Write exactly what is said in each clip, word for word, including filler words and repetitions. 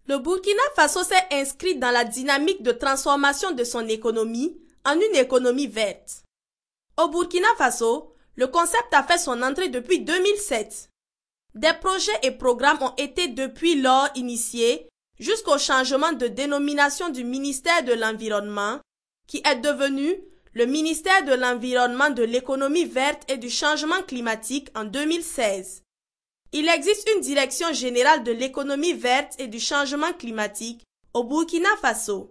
Le Burkina Faso s'est inscrit dans la dynamique de transformation de son économie en une économie verte. Au Burkina Faso, le concept a fait son entrée depuis deux mille sept. Des projets et programmes ont été depuis lors initiés jusqu'au changement de dénomination du ministère de l'Environnement, qui est devenu le ministère de l'Environnement, de l'économie verte et du changement climatique en deux mille seize. Il existe une direction générale de l'économie verte et du changement climatique au Burkina Faso.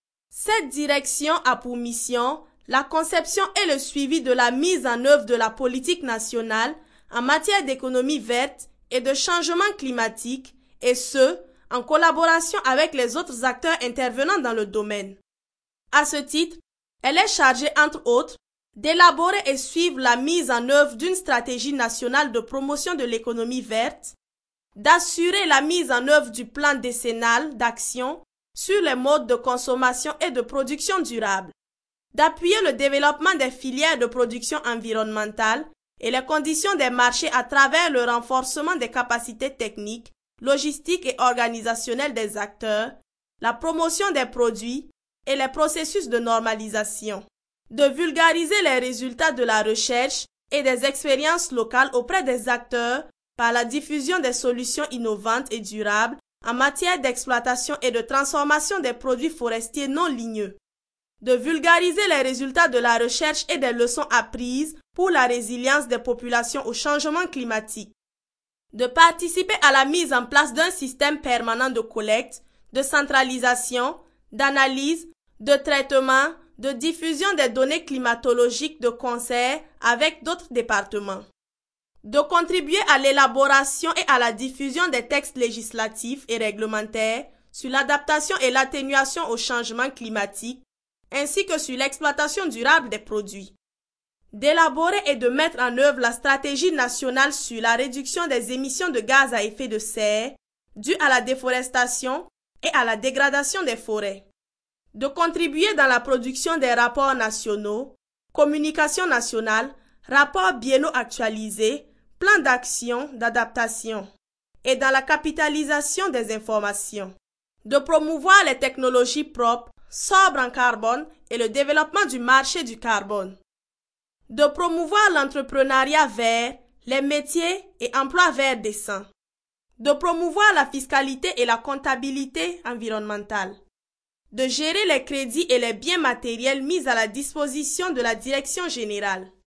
Cette direction a pour mission la conception et le suivi de la mise en œuvre de la politique nationale en matière d'économie verte et de changement climatique, et ce, en collaboration avec les autres acteurs intervenant dans le domaine. À ce titre, elle est chargée, entre autres, d'élaborer et suivre la mise en œuvre d'une stratégie nationale de promotion de l'économie verte, d'assurer la mise en œuvre du plan décennal d'action sur les modes de consommation et de production durable, d'appuyer le développement des filières de production environnementale et les conditions des marchés à travers le renforcement des capacités techniques, logistiques et organisationnelles des acteurs, la promotion des produits et les processus de normalisation, de vulgariser les résultats de la recherche et des expériences locales auprès des acteurs par la diffusion des solutions innovantes et durables en matière d'exploitation et de transformation des produits forestiers non ligneux, de vulgariser les résultats de la recherche et des leçons apprises pour la résilience des populations au changement climatique, de participer à la mise en place d'un système permanent de collecte, de centralisation, d'analyse, de traitement, de diffusion des données climatologiques de concert avec d'autres départements, de contribuer à l'élaboration et à la diffusion des textes législatifs et réglementaires sur l'adaptation et l'atténuation au changement climatique, ainsi que sur l'exploitation durable des produits, d'élaborer et de mettre en œuvre la stratégie nationale sur la réduction des émissions de gaz à effet de serre dues à la déforestation et à la dégradation des forêts, de contribuer dans la production des rapports nationaux, communication nationale, rapports biennaux actualisés, plans d'action, d'adaptation, et dans la capitalisation des informations, de promouvoir les technologies propres, sobres en carbone et le développement du marché du carbone, de promouvoir l'entrepreneuriat vert, les métiers et emplois verts décents, de promouvoir la fiscalité et la comptabilité environnementale, de gérer les crédits et les biens matériels mis à la disposition de la direction générale,